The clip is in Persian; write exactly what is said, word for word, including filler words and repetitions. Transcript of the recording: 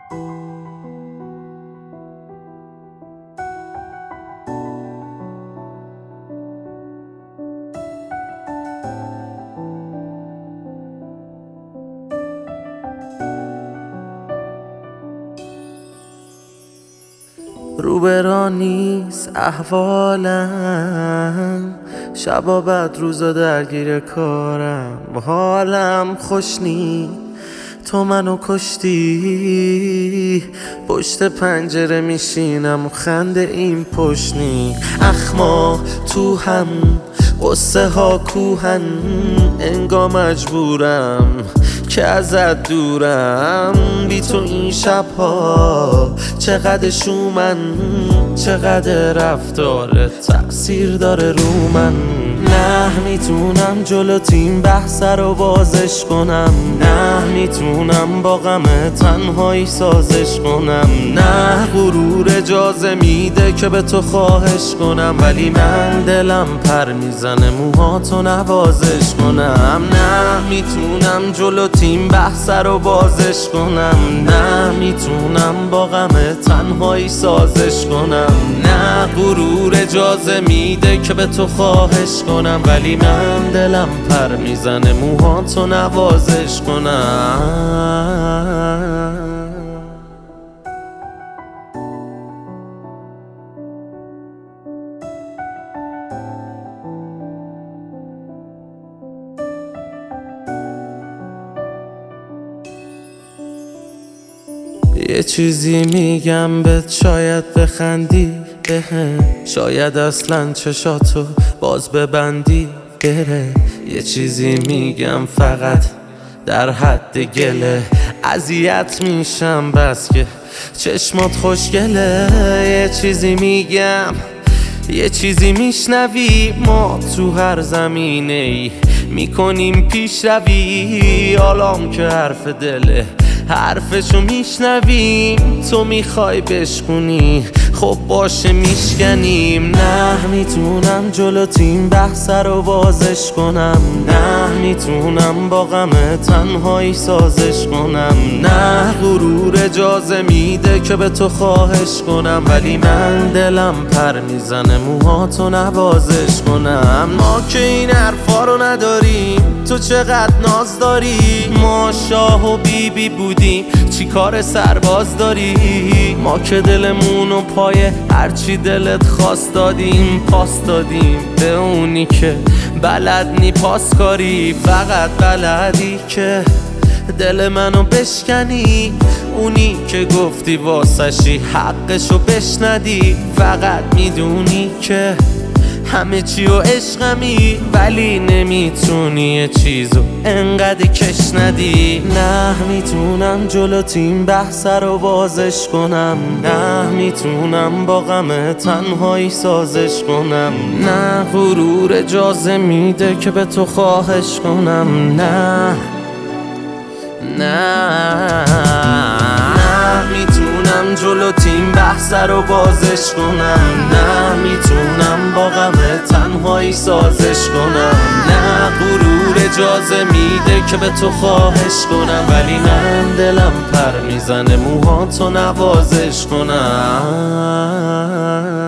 روبرا نیست احوالم، شبا بعد روزا درگیر کارم، حالم خوش نی تو منو کشتی. پشت پنجره میشینم و خنده این پشت نی. اخما تو هم قصه ها کوهن، انگار مجبورم که ازت دورم. بی تو این شبها چقدر شومن، چقدر رفتارت تأثیر داره رو من. نه میتونم جلو تیم بحث رو بازش کنم، نه میتونم با غم تنهایی سازش کنم. نه غرور اجازه میده که به تو خواهش کنم، ولی من دلم پر میزنه موهاتو نوازش کنم. نه میتونم جلو تیم بحث رو بازش کنم، نه میتونم با غم تنهایی سازش کنم. نه غرور اجازه میده که به تو خواهش کنم، ولی من دلم پر میزنه موهاتو نوازش کنم. یه چیزی میگم بهت شاید بخندی بهم، شاید اصلا چشاتو باز ببندی بره. یه چیزی میگم فقط در حد گله، اذیت میشم بس که چشمات خوشگله. یه چیزی میگم یه چیزی میشنوی، ما تو هر زمینه ای میکنیم پیش روی. حالام که حرف دله حرفشو میشنویم، تو میخوای بشکنی خب باشه میشکنیم. نه میتونم جلو تیم بحث رو بازش کنم، نه میتونم با غم تنهایی سازش کنم. نه غرور اجازه میده که به تو خواهش کنم، ولی من دلم پر میزنه موهاتو نوازش کنم. ما که این حرفا رو نداریم، تو چقدر ناز داری. ما شاه و بی بی بودیم، چی کار سرباز داری؟ ما که دلمونو پای هرچی دلت خواست دادیم، پاس دادیم به اونی که بلد نی پاس کاری. فقط بلدی که دل منو بشکنی، اونی که گفتی واسشی حقشو بشندی. فقط میدونی که همه چی و عشقمی، ولی نمیتونی یه چیزو انقدر کش ندی. نه میتونم جلو تیم بحث رو بازش کنم، نه میتونم با غم تنهایی سازش کنم. نه غرور اجازه میده که به تو خواهش کنم. نه نه میتونم جلو تیم بحث رو بازش کنم، نه میتونم با غم تنهایی سازش کنم. نه غرور اجازه میده که به تو خواهش کنم، ولی من دلم پر میزنه موهاتو نوازش کنم.